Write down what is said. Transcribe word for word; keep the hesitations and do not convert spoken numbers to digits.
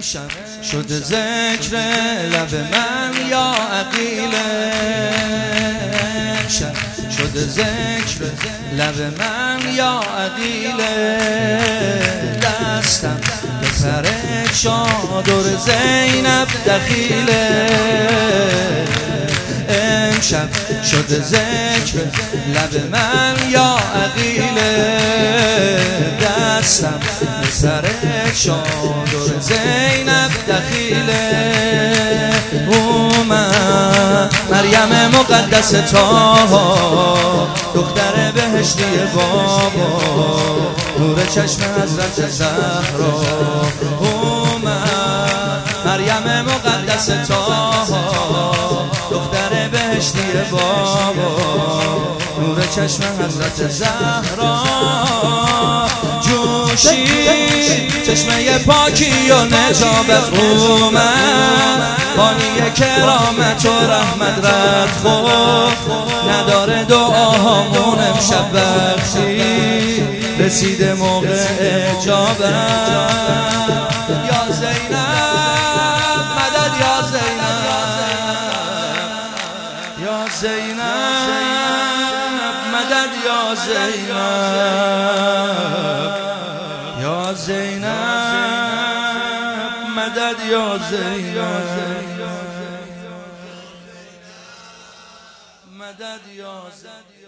امشب شد ذکر لب من یا عقیل، امشب شد ذکر لب من یا عقیل، دستم به سر چادر زینب دخیله، امشب شد ذکر لب من یا عقیله، دستم به سر چادر زینب دخیله، اومد مریم مقدس طاها دختر بهشتی بابا، نور چشم حضرت زهرا، اومد مریم مقدس طاها دختر بهشتی بابا، نور چشم حضرت زهرا، جوشی چشمه پاکی و نجابت اومد، بانی کرامت و رحمت رد خود، نداره دعاهامون امشب بخشی، رسیده موقع اجابت، یا زینب مدد یا زینب، یا زینب مدد یا زینب، یا زینب مدد یا زینب، مدد یا زینب.